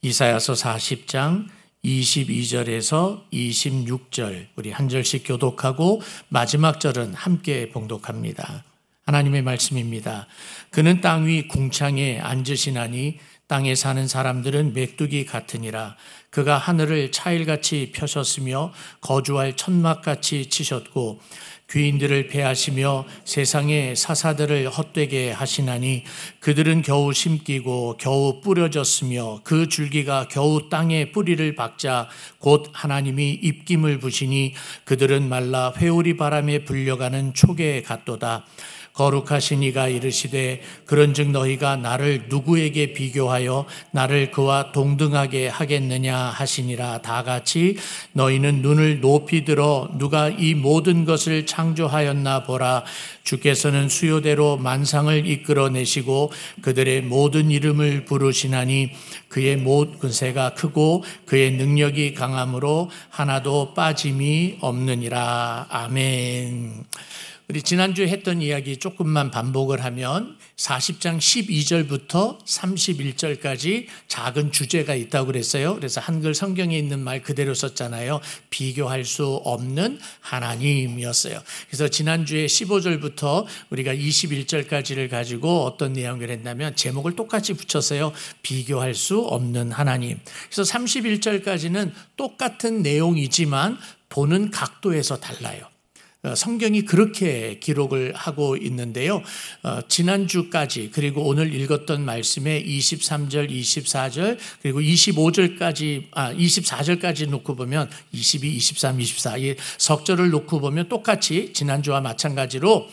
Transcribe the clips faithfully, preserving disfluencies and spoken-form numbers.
이사야서 사십 장 이십이 절에서 이십육 절 우리 한 절씩 교독하고 마지막 절은 함께 봉독합니다. 하나님의 말씀입니다. 그는 땅 위 궁창에 앉으시나니 땅에 사는 사람들은 메뚜기 같으니라. 그가 하늘을 차일같이 펴셨으며 거주할 천막같이 치셨고 귀인들을 패하시며 세상의 사사들을 헛되게 하시나니 그들은 겨우 심기고 겨우 뿌려졌으며 그 줄기가 겨우 땅에 뿌리를 박자 곧 하나님이 입김을 부시니 그들은 말라 회오리 바람에 불려가는 촉에 같도다. 거룩하신 이가 이르시되 그런즉 너희가 나를 누구에게 비교하여 나를 그와 동등하게 하겠느냐 하시니라. 다같이 너희는 눈을 높이 들어 누가 이 모든 것을 창조하였나 보라. 주께서는 수요대로 만상을 이끌어내시고 그들의 모든 이름을 부르시나니 그의 모든새가 크고 그의 능력이 강함으로 하나도 빠짐이 없느니라. 아멘. 우리 지난주에 했던 이야기 조금만 반복을 하면 사십 장 십이 절부터 삼십일 절까지 작은 주제가 있다고 그랬어요. 그래서 한글 성경에 있는 말 그대로 썼잖아요. 비교할 수 없는 하나님이었어요. 그래서 지난주에 십오 절부터 우리가 이십일 절까지를 가지고 어떤 내용을 했냐면 제목을 똑같이 붙였어요. 비교할 수 없는 하나님. 그래서 삼십일 절까지는 똑같은 내용이지만 보는 각도에서 달라요. 성경이 그렇게 기록을 하고 있는데요. 어, 지난주까지 그리고 오늘 읽었던 말씀에 이십삼 절, 이십사 절 그리고 이십오 절까지 아 이십사 절까지 놓고 보면 이십이, 이십삼, 이십사 이 석절을 놓고 보면 똑같이 지난주와 마찬가지로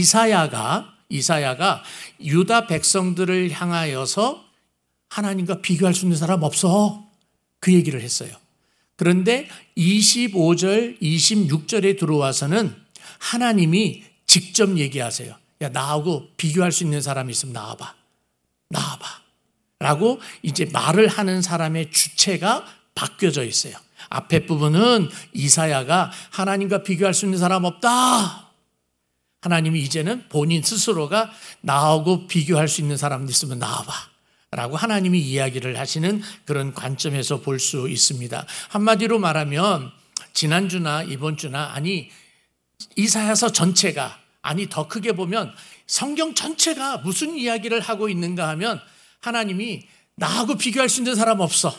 이사야가 이사야가 유다 백성들을 향하여서 하나님과 비교할 수 있는 사람 없어. 그 얘기를 했어요. 그런데 이십오 절, 이십육 절에 들어와서는 하나님이 직접 얘기하세요. 야, 나하고 비교할 수 있는 사람이 있으면 나와봐. 나와봐. 라고 이제 말을 하는 사람의 주체가 바뀌어져 있어요. 앞에 부분은 이사야가 하나님과 비교할 수 있는 사람 없다. 하나님이 이제는 본인 스스로가 나하고 비교할 수 있는 사람 있으면 나와봐. 라고 하나님이 이야기를 하시는 그런 관점에서 볼 수 있습니다. 한마디로 말하면 지난주나 이번 주나 아니 이사야서 전체가 아니 더 크게 보면 성경 전체가 무슨 이야기를 하고 있는가 하면 하나님이 나하고 비교할 수 있는 사람 없어.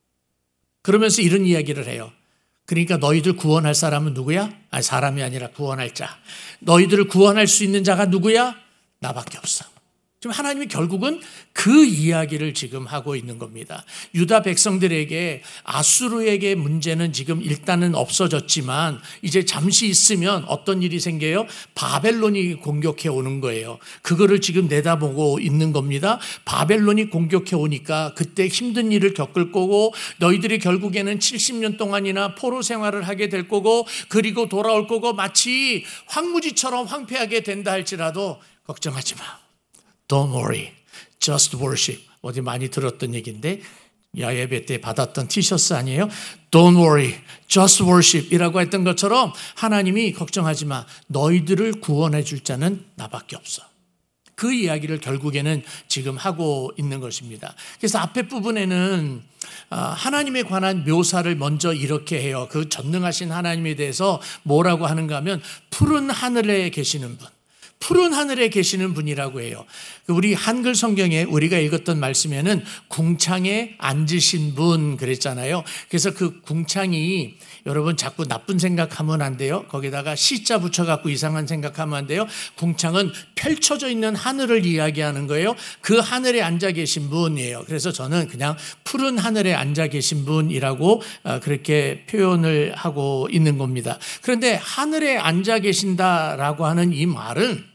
그러면서 이런 이야기를 해요. 그러니까 너희들 구원할 사람은 누구야? 아니 사람이 아니라 구원할 자. 너희들을 구원할 수 있는 자가 누구야? 나밖에 없어. 지금 하나님이 결국은 그 이야기를 지금 하고 있는 겁니다. 유다 백성들에게 아수르에게 문제는 지금 일단은 없어졌지만 이제 잠시 있으면 어떤 일이 생겨요? 바벨론이 공격해 오는 거예요. 그거를 지금 내다보고 있는 겁니다. 바벨론이 공격해 오니까 그때 힘든 일을 겪을 거고 너희들이 결국에는 칠십 년 동안이나 포로 생활을 하게 될 거고 그리고 돌아올 거고 마치 황무지처럼 황폐하게 된다 할지라도 걱정하지 마. Don't worry, just worship. 어디 많이 들었던 얘기인데 야예배 때 받았던 티셔츠 아니에요? Don't worry, just worship 이라고 했던 것처럼 하나님이 걱정하지 마. 너희들을 구원해 줄 자는 나밖에 없어. 그 이야기를 결국에는 지금 하고 있는 것입니다. 그래서 앞에 부분에는 하나님에 관한 묘사를 먼저 이렇게 해요. 그 전능하신 하나님에 대해서 뭐라고 하는가 하면 푸른 하늘에 계시는 분. 푸른 하늘에 계시는 분이라고 해요. 우리 한글 성경에 우리가 읽었던 말씀에는 궁창에 앉으신 분 그랬잖아요. 그래서 그 궁창이 여러분 자꾸 나쁜 생각하면 안 돼요. 거기다가 시자 붙여갖고 이상한 생각하면 안 돼요. 궁창은 펼쳐져 있는 하늘을 이야기하는 거예요. 그 하늘에 앉아 계신 분이에요. 그래서 저는 그냥 푸른 하늘에 앉아 계신 분이라고 그렇게 표현을 하고 있는 겁니다. 그런데 하늘에 앉아 계신다라고 하는 이 말은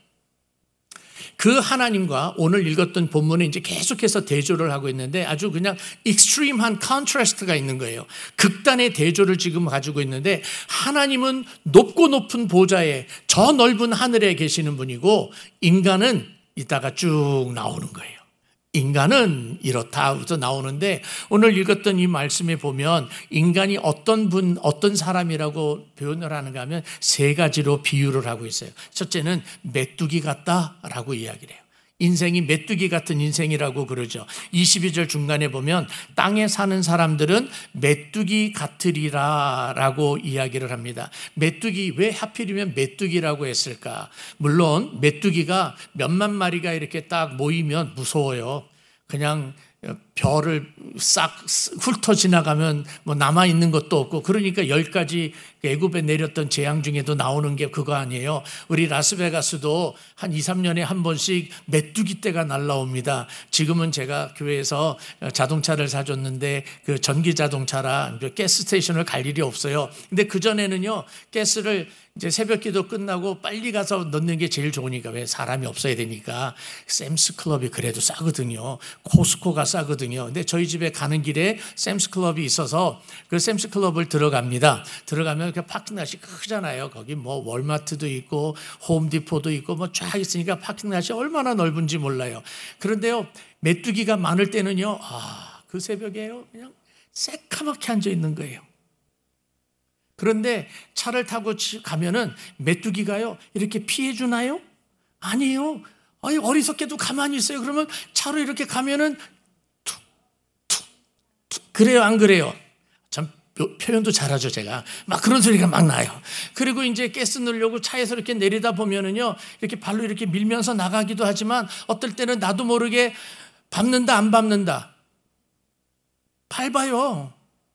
그 하나님과 오늘 읽었던 본문에 이제 계속해서 대조를 하고 있는데 아주 그냥 익스트림한 컨트라스트가 있는 거예요. 극단의 대조를 지금 가지고 있는데 하나님은 높고 높은 보좌에 저 넓은 하늘에 계시는 분이고 인간은 이따가 쭉 나오는 거예요. 인간은 이렇다부터 나오는데 오늘 읽었던 이 말씀에 보면 인간이 어떤 분, 어떤 사람이라고 표현을 하는가 하면 세 가지로 비유를 하고 있어요. 첫째는 메뚜기 같다라고 이야기를 해요. 인생이 메뚜기 같은 인생이라고 그러죠. 이십이 절 중간에 보면 땅에 사는 사람들은 메뚜기 같으리라 라고 이야기를 합니다. 메뚜기, 왜 하필이면 메뚜기라고 했을까? 물론 메뚜기가 몇만 마리가 이렇게 딱 모이면 무서워요. 그냥 별을 싹 훑어 지나가면 뭐 남아있는 것도 없고, 그러니까 열 가지 애굽에 내렸던 재앙 중에도 나오는 게 그거 아니에요. 우리 라스베가스도 한 이, 삼 년에 한 번씩 메뚜기 떼가 날라옵니다. 지금은 제가 교회에서 자동차를 사줬는데 그 전기 자동차라 가스 스테이션을 갈 일이 없어요. 근데 그전에는요, 가스를 이제 새벽 기도 끝나고 빨리 가서 넣는 게 제일 좋으니까, 왜 사람이 없어야 되니까. 샘스 클럽이 그래도 싸거든요. 코스코가 싸거든요. 근데 저희 집에 가는 길에 샘스 클럽이 있어서 그 샘스 클럽을 들어갑니다. 들어가면 그 파킹 랏이 크잖아요. 거기 뭐 월마트도 있고 홈디포도 있고 뭐 쫙 있으니까 파킹 랏이 얼마나 넓은지 몰라요. 그런데요, 메뚜기가 많을 때는요, 아, 그 새벽에요, 그냥 새카맣게 앉아 있는 거예요. 그런데 차를 타고 가면은 메뚜기가요, 이렇게 피해 주나요? 아니에요. 아니, 어리석게도 가만히 있어요. 그러면 차로 이렇게 가면은 툭, 툭, 툭. 그래요, 안 그래요? 참 표현도 잘하죠, 제가. 막 그런 소리가 막 나요. 그리고 이제 가스 넣으려고 차에서 이렇게 내리다 보면은요, 이렇게 발로 이렇게 밀면서 나가기도 하지만 어떨 때는 나도 모르게 밟는다, 안 밟는다. 밟아요.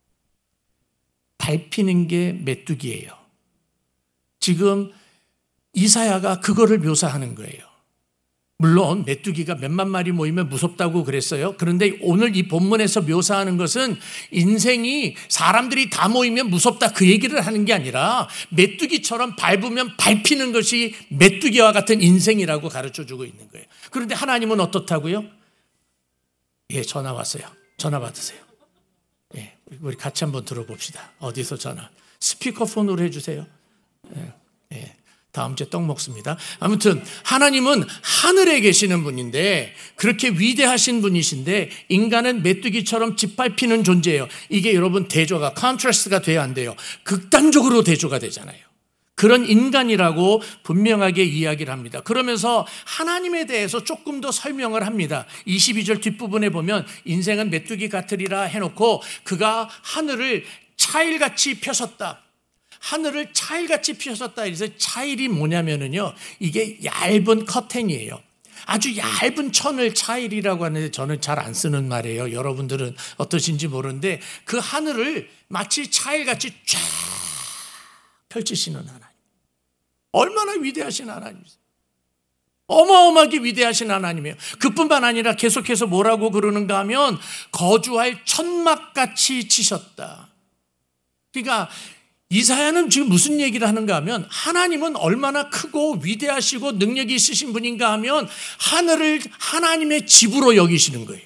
밟히는 게 메뚜기예요. 지금 이사야가 그거를 묘사하는 거예요. 물론 메뚜기가 몇만 마리 모이면 무섭다고 그랬어요. 그런데 오늘 이 본문에서 묘사하는 것은 인생이 사람들이 다 모이면 무섭다, 그 얘기를 하는 게 아니라 메뚜기처럼 밟으면 밟히는 것이 메뚜기와 같은 인생이라고 가르쳐주고 있는 거예요. 그런데 하나님은 어떻다고요? 예, 전화 왔어요. 전화 받으세요. 예, 우리 같이 한번 들어봅시다. 어디서 전화? 스피커폰으로 해주세요. 예, 예. 다음 주에 떡 먹습니다. 아무튼 하나님은 하늘에 계시는 분인데, 그렇게 위대하신 분이신데 인간은 메뚜기처럼 짓밟히는 존재예요. 이게 여러분 대조가, 컨트라스트가 돼야 안 돼요. 극단적으로 대조가 되잖아요. 그런 인간이라고 분명하게 이야기를 합니다. 그러면서 하나님에 대해서 조금 더 설명을 합니다. 이십이 절 뒷부분에 보면 인생은 메뚜기 같으리라 해놓고 그가 하늘을 차일같이 펴셨다. 하늘을 차일같이 펴셨다. 그래서 차일이 뭐냐면은요, 이게 얇은 커튼이에요. 아주 얇은 천을 차일이라고 하는데 저는 잘 안 쓰는 말이에요. 여러분들은 어떠신지 모르는데 그 하늘을 마치 차일같이 쫙 펼치시는 하나님. 얼마나 위대하신 하나님이세요. 어마어마하게 위대하신 하나님이에요. 그뿐만 아니라 계속해서 뭐라고 그러는가 하면 거주할 천막같이 치셨다. 그러니까 이사야는 지금 무슨 얘기를 하는가 하면 하나님은 얼마나 크고 위대하시고 능력이 있으신 분인가 하면 하늘을 하나님의 집으로 여기시는 거예요.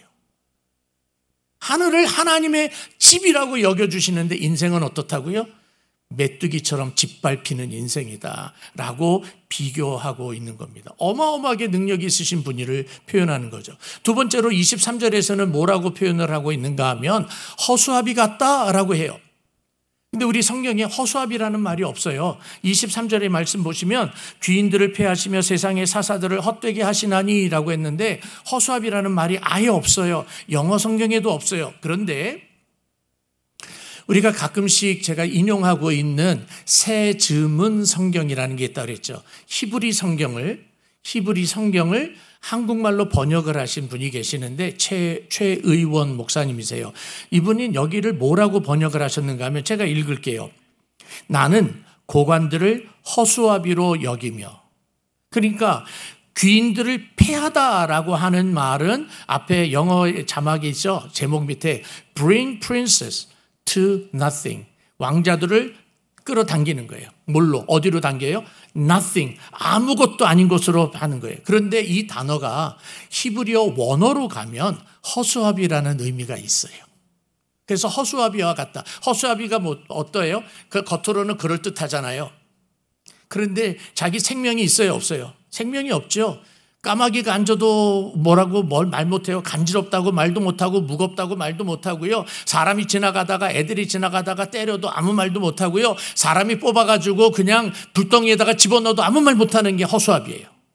하늘을 하나님의 집이라고 여겨주시는데 인생은 어떻다고요? 메뚜기처럼 짓밟히는 인생이다 라고 비교하고 있는 겁니다. 어마어마하게 능력이 있으신 분을 표현하는 거죠. 두 번째로 이십삼 절에서는 뭐라고 표현을 하고 있는가 하면 허수아비 같다라고 해요. 근데 우리 성경에 허수아비라는 말이 없어요. 이십삼 절의 말씀 보시면 귀인들을 패하시며 세상의 사사들을 헛되게 하시나니 라고 했는데 허수아비라는 말이 아예 없어요. 영어 성경에도 없어요. 그런데 우리가 가끔씩 제가 인용하고 있는 새 즈문 성경이라는 게 있다고 그랬죠. 히브리 성경을 히브리 성경을 한국말로 번역을 하신 분이 계시는데 최, 최의원 목사님이세요. 이분이 여기를 뭐라고 번역을 하셨는가 하면 제가 읽을게요. 나는 고관들을 허수아비로 여기며. 그러니까 귀인들을 패하다라고 하는 말은 앞에 영어 자막이 있죠. 제목 밑에 Bring princes to nothing. 왕자들을 끌어당기는 거예요. 뭘로? 어디로 당겨요? Nothing. 아무것도 아닌 곳으로 하는 거예요. 그런데 이 단어가 히브리어 원어로 가면 허수아비라는 의미가 있어요. 그래서 허수아비와 같다. 허수아비가 뭐 어떠해요? 그 겉으로는 그럴듯하잖아요. 그런데 자기 생명이 있어요, 없어요? 생명이 없죠. 까마귀가 앉아도 뭐라고 뭘 말 못해요. 간지럽다고 말도 못하고 무겁다고 말도 못하고요. 사람이 지나가다가 애들이 지나가다가 때려도 아무 말도 못하고요. 사람이 뽑아가지고 그냥 불덩이에다가 집어넣어도 아무 말 못하는 게 허수아비예요.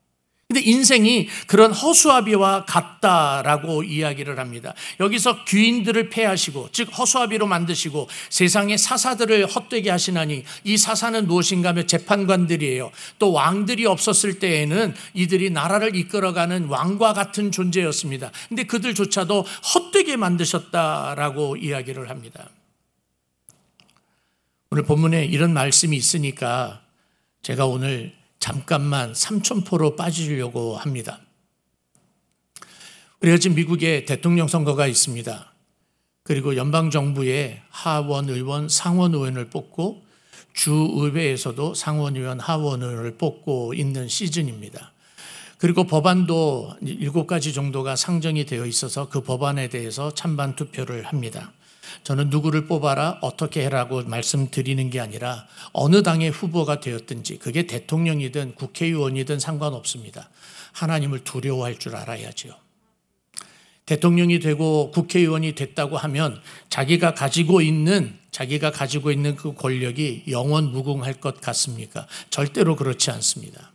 근데 인생이 그런 허수아비와 같다라고 이야기를 합니다. 여기서 귀인들을 폐하시고, 즉 허수아비로 만드시고 세상의 사사들을 헛되게 하시나니, 이 사사는 무엇인가 하면 재판관들이에요. 또 왕들이 없었을 때에는 이들이 나라를 이끌어가는 왕과 같은 존재였습니다. 근데 그들조차도 헛되게 만드셨다라고 이야기를 합니다. 오늘 본문에 이런 말씀이 있으니까 제가 오늘 잠깐만 삼천포로 빠지려고 합니다. 우리가 지금 미국에 대통령 선거가 있습니다. 그리고 연방정부의 하원의원, 상원의원을 뽑고 주의회에서도 상원의원, 하원의원을 뽑고 있는 시즌입니다. 그리고 법안도 일곱 가지 정도가 상정이 되어 있어서 그 법안에 대해서 찬반 투표를 합니다. 저는 누구를 뽑아라, 어떻게 해라고 말씀드리는 게 아니라 어느 당의 후보가 되었든지 그게 대통령이든 국회의원이든 상관없습니다. 하나님을 두려워할 줄 알아야죠. 대통령이 되고 국회의원이 됐다고 하면 자기가 가지고 있는 자기가 가지고 있는 그 권력이 영원 무궁할 것 같습니까? 절대로 그렇지 않습니다.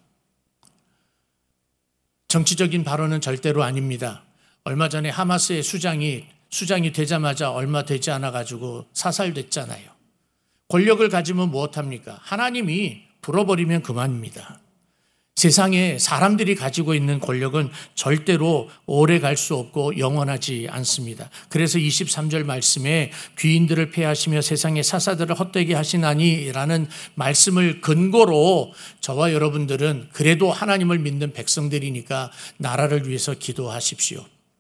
정치적인 발언은 절대로 아닙니다. 얼마 전에 하마스의 수장이 수장이 되자마자 얼마 되지 않아 가지고 사살됐잖아요. 권력을 가지면 무엇합니까? 하나님이 불어버리면 그만입니다. 세상에 사람들이 가지고 있는 권력은 절대로 오래 갈 수 없고 영원하지 않습니다. 그래서 이십삼 절 말씀에 귀인들을 폐하시며 세상의 사사들을 헛되게 하시나니 라는 말씀을 근거로 저와 여러분들은 그래도 하나님을 믿는 백성들이니까 나라를 위해서 기도하십시오.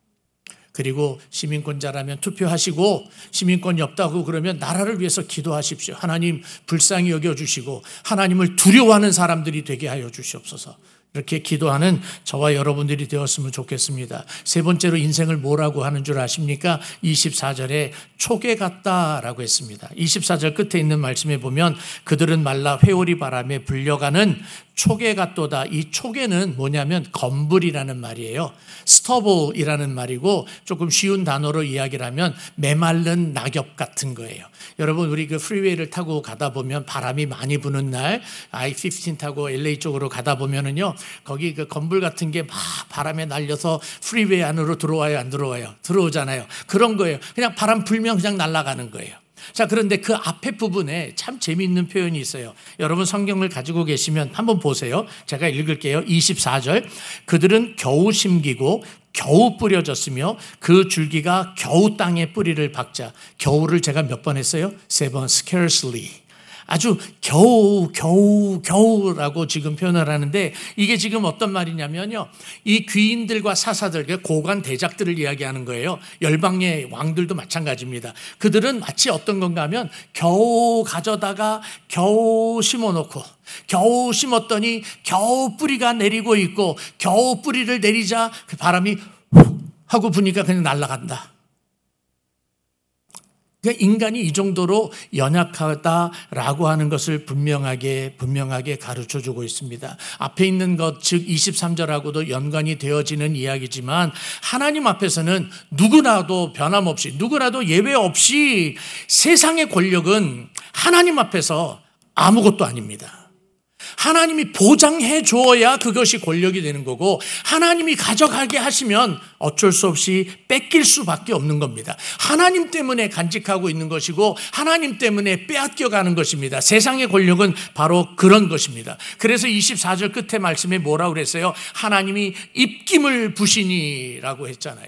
그리고 시민권자라면 투표하시고, 시민권이 없다고 그러면 나라를 위해서 기도하십시오. 하나님 불쌍히 여겨주시고 하나님을 두려워하는 사람들이 되게 하여 주시옵소서. 이렇게 기도하는 저와 여러분들이 되었으면 좋겠습니다. 세 번째로 인생을 뭐라고 하는 줄 아십니까? 이십사 절에 초계 같다라고 했습니다. 이십사 절 끝에 있는 말씀에 보면 그들은 말라 회오리 바람에 불려가는 초계 같도다. 이 초계는 뭐냐면 건불이라는 말이에요. 스터블이라는 말이고 조금 쉬운 단어로 이야기를 하면 메말른 낙엽 같은 거예요. 여러분, 우리 그 프리웨이를 타고 가다 보면 바람이 많이 부는 날 아이 십오 타고 엘에이 쪽으로 가다 보면은요, 거기 그 건불 같은 게 막 바람에 날려서 프리웨이 안으로 들어와요, 안 들어와요? 들어오잖아요. 그런 거예요. 그냥 바람 불면 그냥 날아가는 거예요. 자, 그런데 그 앞에 부분에 참 재미있는 표현이 있어요. 여러분 성경을 가지고 계시면 한번 보세요. 제가 읽을게요. 이십사 절. 그들은 겨우 심기고 겨우 뿌려졌으며 그 줄기가 겨우 땅에 뿌리를 박자. 겨우를 제가 몇 번 했어요? 세 번. scarcely. 아주 겨우 겨우 겨우라고 지금 표현을 하는데, 이게 지금 어떤 말이냐면요, 이 귀인들과 사사들, 고관 대작들을 이야기하는 거예요. 열방의 왕들도 마찬가지입니다. 그들은 마치 어떤 건가 하면 겨우 가져다가 겨우 심어놓고 겨우 심었더니 겨우 뿌리가 내리고 있고, 겨우 뿌리를 내리자 그 바람이 훅 하고 부니까 그냥 날아간다. 그러니까 인간이 이 정도로 연약하다라고 하는 것을 분명하게 분명하게 가르쳐주고 있습니다. 앞에 있는 것, 즉 이십삼 절하고도 연관이 되어지는 이야기지만 하나님 앞에서는 누구라도 변함없이, 누구라도 예외 없이 세상의 권력은 하나님 앞에서 아무것도 아닙니다. 하나님이 보장해 주어야 그것이 권력이 되는 거고, 하나님이 가져가게 하시면 어쩔 수 없이 뺏길 수밖에 없는 겁니다. 하나님 때문에 간직하고 있는 것이고 하나님 때문에 빼앗겨가는 것입니다. 세상의 권력은 바로 그런 것입니다. 그래서 이십사 절 끝에 말씀에 뭐라고 그랬어요? 하나님이 입김을 부시니라고 했잖아요.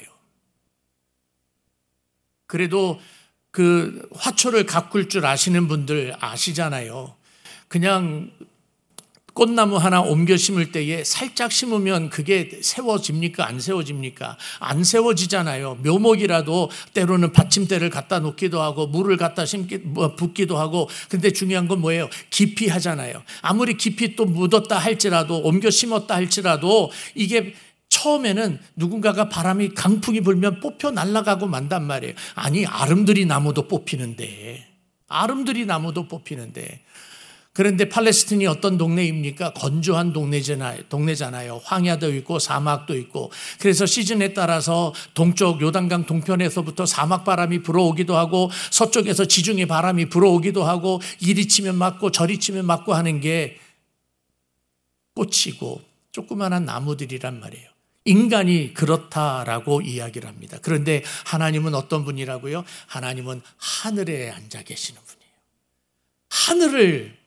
그래도 그 화초를 가꿀 줄 아시는 분들 아시잖아요. 그냥 꽃나무 하나 옮겨 심을 때에 살짝 심으면 그게 세워집니까? 안 세워집니까? 안 세워지잖아요. 묘목이라도 때로는 받침대를 갖다 놓기도 하고 물을 갖다 심기, 붓기도 하고, 근데 중요한 건 뭐예요? 깊이 하잖아요. 아무리 깊이 또 묻었다 할지라도, 옮겨 심었다 할지라도 이게 처음에는 누군가가 바람이 강풍이 불면 뽑혀 날아가고 만단 말이에요. 아니, 아름드리 나무도 뽑히는데 아름드리 나무도 뽑히는데 그런데 팔레스틴이 어떤 동네입니까? 건조한 동네잖아요. 동네잖아요. 황야도 있고 사막도 있고. 그래서 시즌에 따라서 동쪽 요단강 동편에서부터 사막 바람이 불어오기도 하고, 서쪽에서 지중해 바람이 불어오기도 하고, 이리 치면 맞고 저리 치면 맞고 하는 게 꽃이고 조그만한 나무들이란 말이에요. 인간이 그렇다라고 이야기를 합니다. 그런데 하나님은 어떤 분이라고요? 하나님은 하늘에 앉아 계시는 분이에요. 하늘을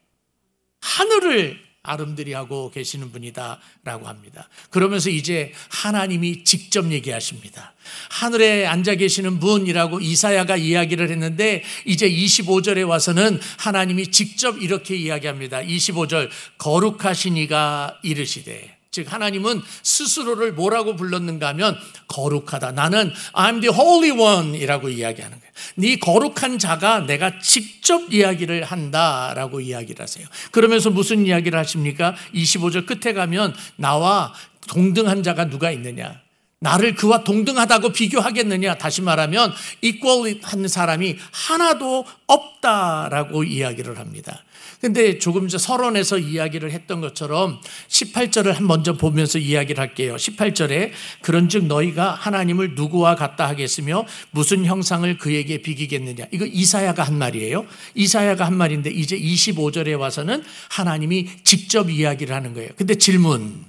하늘을 아름드리 하고 계시는 분이다라고 합니다. 그러면서 이제 하나님이 직접 얘기하십니다. 하늘에 앉아 계시는 분이라고 이사야가 이야기를 했는데 이제 이십오 절에 와서는 하나님이 직접 이렇게 이야기합니다. 이십오 절, 거룩하신 이가 이르시되, 즉 하나님은 스스로를 뭐라고 불렀는가 하면 거룩하다. 나는 I'm the Holy One 이라고 이야기하는 거예요. 네 거룩한 자가 내가 직접 이야기를 한다라고 이야기를 하세요. 그러면서 무슨 이야기를 하십니까? 이십오 절 끝에 가면 나와 동등한 자가 누가 있느냐? 나를 그와 동등하다고 비교하겠느냐? 다시 말하면 equal한 사람이 하나도 없다라고 이야기를 합니다. 근데 조금 전 서론에서 이야기를 했던 것처럼 십팔 절을 한 먼저 보면서 이야기를 할게요. 십팔 절에 그런즉 너희가 하나님을 누구와 같다 하겠으며 무슨 형상을 그에게 비기겠느냐. 이거 이사야가 한 말이에요. 이사야가 한 말인데 이제 이십오 절에 와서는 하나님이 직접 이야기를 하는 거예요. 근데 질문.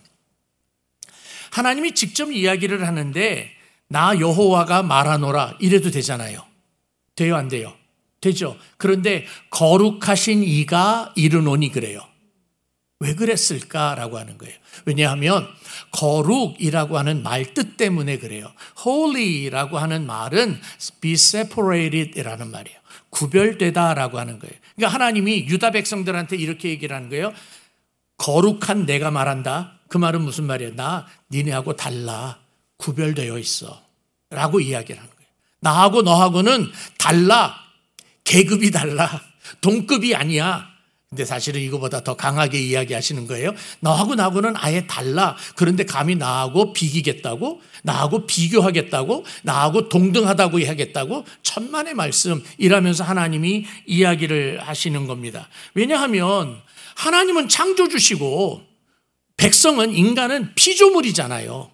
하나님이 직접 이야기를 하는데 나 여호와가 말하노라 이래도 되잖아요. 돼요, 안 돼요? 되죠. 그런데 거룩하신 이가 이르노니 그래요. 왜 그랬을까라고 하는 거예요. 왜냐하면 거룩이라고 하는 말 뜻 때문에 그래요. holy라고 하는 말은 be separated이라는 말이에요. 구별되다라고 하는 거예요. 그러니까 하나님이 유다 백성들한테 이렇게 얘기를 하는 거예요. 거룩한 내가 말한다. 그 말은 무슨 말이에요? 나 니네하고 달라. 구별되어 있어. 라고 이야기를 하는 거예요. 나하고 너하고는 달라. 계급이 달라. 동급이 아니야. 근데 사실은 이거보다 더 강하게 이야기하시는 거예요. 너하고 나하고는 아예 달라. 그런데 감히 나하고 비기겠다고? 나하고 비교하겠다고? 나하고 동등하다고 하겠다고? 천만의 말씀이라면서 하나님이 이야기를 하시는 겁니다. 왜냐하면 하나님은 창조주시고 백성은, 인간은 피조물이잖아요.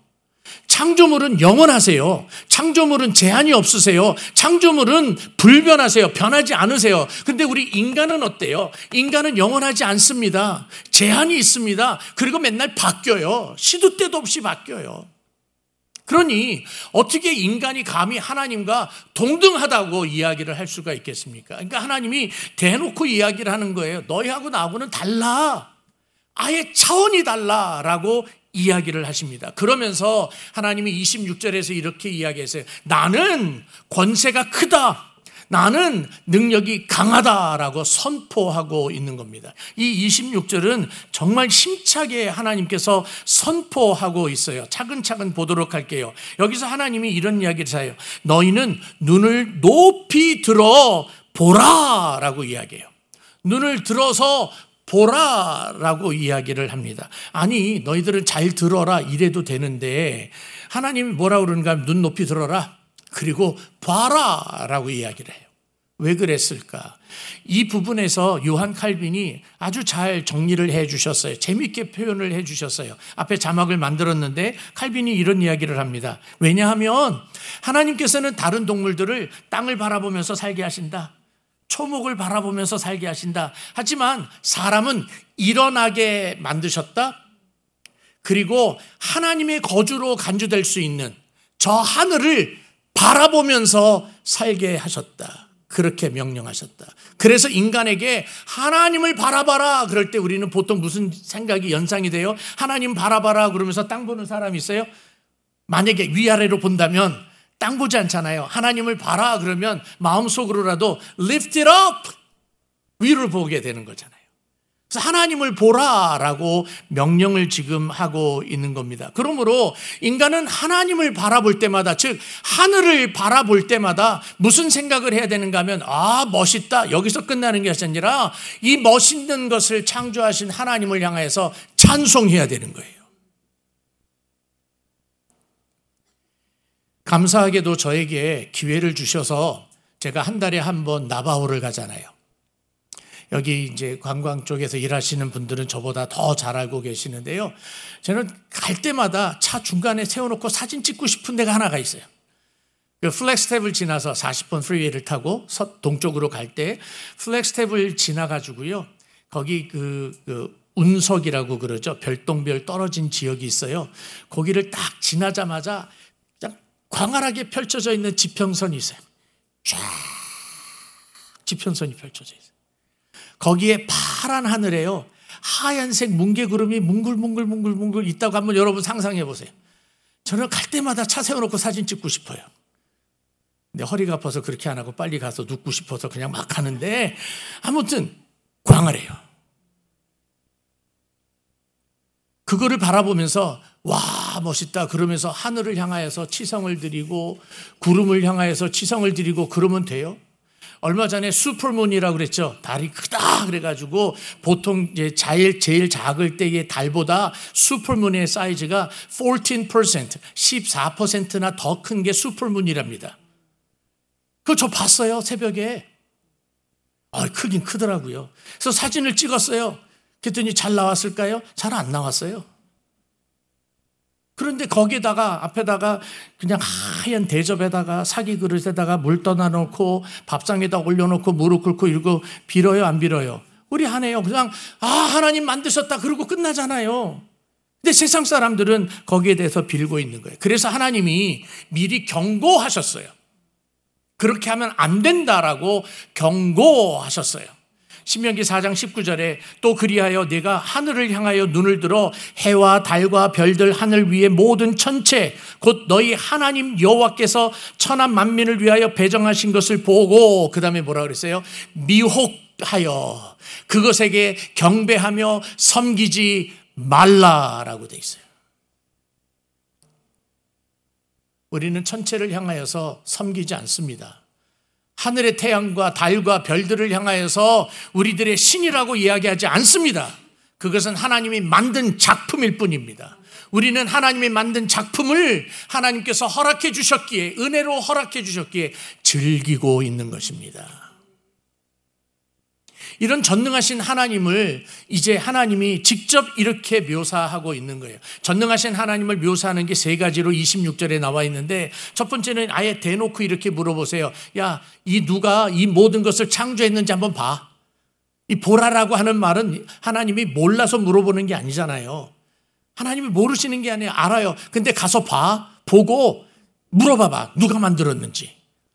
창조물은 영원하세요. 창조물은 제한이 없으세요. 창조물은 불변하세요. 변하지 않으세요. 근데 우리 인간은 어때요? 인간은 영원하지 않습니다. 제한이 있습니다. 그리고 맨날 바뀌어요. 시도 때도 없이 바뀌어요. 그러니 어떻게 인간이 감히 하나님과 동등하다고 이야기를 할 수가 있겠습니까? 그러니까 하나님이 대놓고 이야기를 하는 거예요. 너희하고 나하고는 달라. 아예 차원이 달라라고 이야기를 하십니다. 그러면서 하나님이 이십육 절에서 이렇게 이야기했어요. 나는 권세가 크다. 나는 능력이 강하다라고 선포하고 있는 겁니다. 이 이십육 절은 정말 힘차게 하나님께서 선포하고 있어요. 차근차근 보도록 할게요. 여기서 하나님이 이런 이야기를 해요. 너희는 눈을 높이 들어 보라라고 이야기해요. 눈을 들어서 보라라고 이야기를 합니다. 아니 너희들은 잘 들어라 이래도 되는데 하나님이 뭐라고 그러는가 하면 눈 높이 들어라 그리고 봐라라고 이야기를 해요. 왜 그랬을까? 이 부분에서 요한 칼빈이 아주 잘 정리를 해 주셨어요. 재미있게 표현을 해 주셨어요. 앞에 자막을 만들었는데 칼빈이 이런 이야기를 합니다. 왜냐하면 하나님께서는 다른 동물들을 땅을 바라보면서 살게 하신다. 초목을 바라보면서 살게 하신다. 하지만 사람은 일어나게 만드셨다. 그리고 하나님의 거주로 간주될 수 있는 저 하늘을 바라보면서 살게 하셨다. 그렇게 명령하셨다. 그래서 인간에게 하나님을 바라봐라. 그럴 때 우리는 보통 무슨 생각이 연상이 돼요? 하나님 바라봐라 그러면서 땅 보는 사람이 있어요? 만약에 위아래로 본다면 땅 보지 않잖아요. 하나님을 봐라 그러면 마음속으로라도 lift it up 위를 보게 되는 거잖아요. 그래서 하나님을 보라라고 명령을 지금 하고 있는 겁니다. 그러므로 인간은 하나님을 바라볼 때마다, 즉 하늘을 바라볼 때마다 무슨 생각을 해야 되는가 하면 아 멋있다 여기서 끝나는 것이 아니라 이 멋있는 것을 창조하신 하나님을 향해서 찬송해야 되는 거예요. 감사하게도 저에게 기회를 주셔서 제가 한 달에 한 번 나바호를 가잖아요. 여기 이제 관광 쪽에서 일하시는 분들은 저보다 더 잘 알고 계시는데요. 저는 갈 때마다 차 중간에 세워놓고 사진 찍고 싶은 데가 하나가 있어요. 그 플렉스탭을 지나서 사십 번 프리웨이를 타고 동쪽으로 갈 때 플렉스탭을 지나가지고요. 거기 그, 그 운석이라고 그러죠. 별똥별 떨어진 지역이 있어요. 거기를 딱 지나자마자 그냥 광활하게 펼쳐져 있는 지평선이 있어요. 쫙 지평선이 펼쳐져 있어요. 거기에 파란 하늘에요, 하얀색 뭉게구름이 뭉글뭉글뭉글뭉글 있다고 한번 여러분 상상해 보세요. 저는 갈 때마다 차 세워놓고 사진 찍고 싶어요. 근데 허리가 아파서 그렇게 안 하고 빨리 가서 눕고 싶어서 그냥 막 가는데, 아무튼 광활해요. 그거를 바라보면서 와 멋있다 그러면서 하늘을 향하여서 치성을 드리고 구름을 향하여서 치성을 드리고 그러면 돼요? 얼마 전에 슈퍼문이라고 그랬죠. 달이 크다 그래가지고 보통 이제 제일, 제일 작을 때의 달보다 슈퍼문의 사이즈가 십사 퍼센트, 십사 퍼센트나 더 큰 게 슈퍼문이랍니다. 그거 저 봤어요, 새벽에. 아, 크긴 크더라고요. 그래서 사진을 찍었어요. 그랬더니 잘 나왔을까요? 잘 안 나왔어요. 그런데 거기에다가 앞에다가 그냥 하얀 대접에다가 사기 그릇에다가 물 떠나 놓고 밥상에다 올려놓고 무릎 꿇고 이러고 빌어요, 안 빌어요? 우리 하네요. 그냥 아 하나님 만드셨다 그러고 끝나잖아요. 근데 세상 사람들은 거기에 대해서 빌고 있는 거예요. 그래서 하나님이 미리 경고하셨어요. 그렇게 하면 안 된다라고 경고하셨어요. 신명기 사 장 십구 절에 또 그리하여 내가 하늘을 향하여 눈을 들어 해와 달과 별들 하늘 위의 모든 천체 곧 너희 하나님 여호와께서 천하 만민을 위하여 배정하신 것을 보고, 그 다음에 뭐라 그랬어요? 미혹하여 그것에게 경배하며 섬기지 말라라고 돼 있어요. 우리는 천체를 향하여서 섬기지 않습니다. 하늘의 태양과 달과 별들을 향하여서 우리들의 신이라고 이야기하지 않습니다. 그것은 하나님이 만든 작품일 뿐입니다. 우리는 하나님이 만든 작품을 하나님께서 허락해 주셨기에, 은혜로 허락해 주셨기에 즐기고 있는 것입니다. 이런 전능하신 하나님을 이제 하나님이 직접 이렇게 묘사하고 있는 거예요. 전능하신 하나님을 묘사하는 게 세 가지로 이십육 절에 나와 있는데, 첫 번째는 아예 대놓고 이렇게 물어보세요. 야, 이 누가 이 모든 것을 창조했는지 한번 봐. 이 보라라고 하는 말은 하나님이 몰라서 물어보는 게 아니잖아요. 하나님이 모르시는 게 아니에요. 알아요. 근데 가서 봐. 보고 물어봐봐. 누가 만들었는지.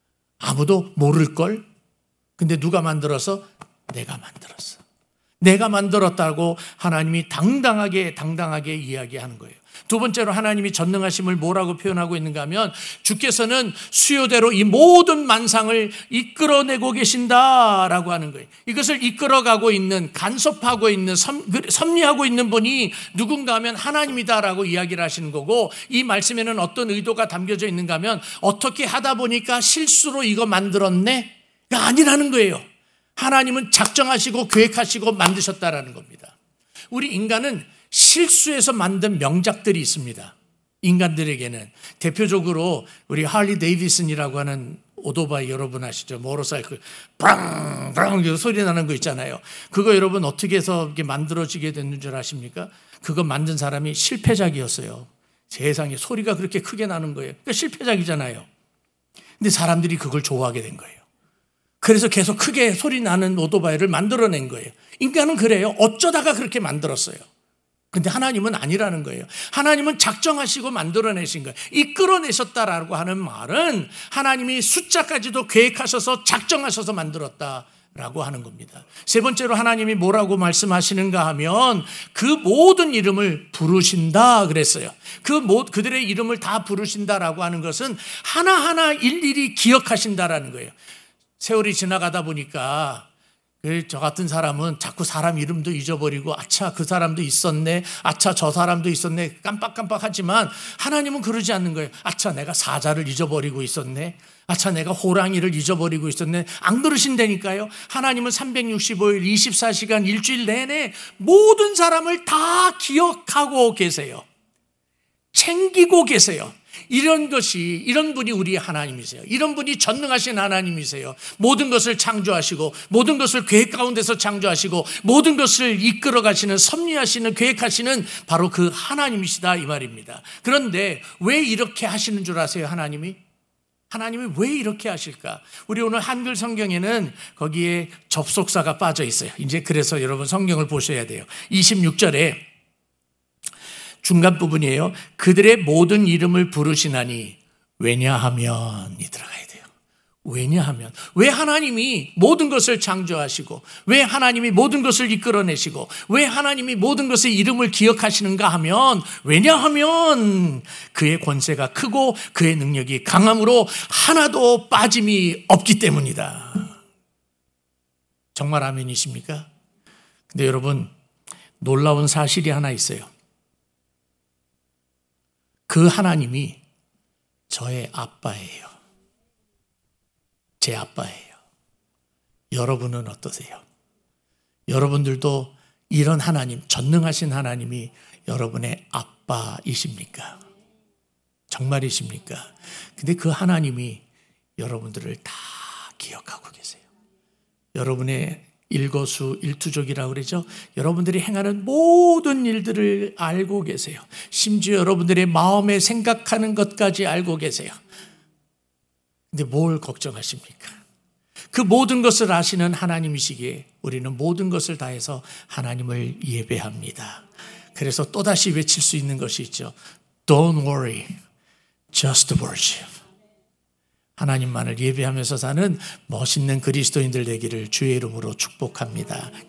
아무도 모를걸? 근데 누가 만들어서? 내가 만들었어. 내가 만들었다고 하나님이 당당하게 당당하게 이야기하는 거예요. 두 번째로 하나님이 전능하심을 뭐라고 표현하고 있는가 하면, 주께서는 수요대로 이 모든 만상을 이끌어내고 계신다라고 하는 거예요. 이것을 이끌어가고 있는, 간섭하고 있는, 섭리하고 있는 분이 누군가 하면 하나님이다라고 이야기를 하시는 거고, 이 말씀에는 어떤 의도가 담겨져 있는가 하면, 어떻게 하다 보니까 실수로 이거 만들었네가 아니라는 거예요. 하나님은 작정하시고 계획하시고 만드셨다라는 겁니다. 우리 인간은 실수해서 만든 명작들이 있습니다. 인간들에게는 대표적으로 우리 할리 데이비슨이라고 하는 오토바이 여러분 아시죠? 모터사이클 브랑브랑 소리 나는 거 있잖아요. 그거 여러분 어떻게 해서 이렇게 만들어지게 됐는 줄 아십니까? 그거 만든 사람이 실패작이었어요. 세상에 소리가 그렇게 크게 나는 거예요. 그러니까 실패작이잖아요. 근데 사람들이 그걸 좋아하게 된 거예요. 그래서 계속 크게 소리 나는 오토바이를 만들어낸 거예요. 인간은 그래요. 어쩌다가 그렇게 만들었어요. 근데 하나님은 아니라는 거예요. 하나님은 작정하시고 만들어내신 거예요. 이끌어내셨다라고 하는 말은 하나님이 숫자까지도 계획하셔서 작정하셔서 만들었다라고 하는 겁니다. 세 번째로 하나님이 뭐라고 말씀하시는가 하면, 그 모든 이름을 부르신다 그랬어요. 그 모, 그들의 이름을 다 부르신다라고 하는 것은 하나하나 일일이 기억하신다라는 거예요. 세월이 지나가다 보니까 저 같은 사람은 자꾸 사람 이름도 잊어버리고, 아차 그 사람도 있었네, 아차 저 사람도 있었네 깜빡깜빡하지만, 하나님은 그러지 않는 거예요. 아차 내가 사자를 잊어버리고 있었네, 아차 내가 호랑이를 잊어버리고 있었네. 안 그러신다니까요. 하나님은 삼백육십오 일 이십사 시간 일주일 내내 모든 사람을 다 기억하고 계세요. 챙기고 계세요. 이런 것이, 이런 분이 우리 하나님이세요. 이런 분이 전능하신 하나님이세요. 모든 것을 창조하시고, 모든 것을 계획 가운데서 창조하시고, 모든 것을 이끌어 가시는, 섭리하시는, 계획하시는 바로 그 하나님이시다 이 말입니다. 그런데 왜 이렇게 하시는 줄 아세요? 하나님이 하나님이 왜 이렇게 하실까? 우리 오늘 한글 성경에는 거기에 접속사가 빠져 있어요. 이제 그래서 여러분 성경을 보셔야 돼요. 이십육 절에 중간 부분이에요. 그들의 모든 이름을 부르시나니 왜냐하면이 들어가야 돼요. 왜냐하면 왜 하나님이 모든 것을 창조하시고 왜 하나님이 모든 것을 이끌어내시고 왜 하나님이 모든 것의 이름을 기억하시는가 하면 왜냐하면 그의 권세가 크고 그의 능력이 강함으로 하나도 빠짐이 없기 때문이다. 정말 아멘이십니까? 근데 여러분 놀라운 사실이 하나 있어요. 그 하나님이 저의 아빠예요. 제 아빠예요. 여러분은 어떠세요? 여러분들도 이런 하나님, 전능하신 하나님이 여러분의 아빠이십니까? 정말이십니까? 근데 그 하나님이 여러분들을 다 기억하고 계세요. 여러분의 일거수 일투족이라고 그러죠. 여러분들이 행하는 모든 일들을 알고 계세요. 심지어 여러분들의 마음에 생각하는 것까지 알고 계세요. 근데 뭘 걱정하십니까? 그 모든 것을 아시는 하나님이시기에 우리는 모든 것을 다해서 하나님을 예배합니다. 그래서 또다시 외칠 수 있는 것이 있죠. Don't worry, just worship. 하나님만을 예배하면서 사는 멋있는 그리스도인들 되기를 주의 이름으로 축복합니다.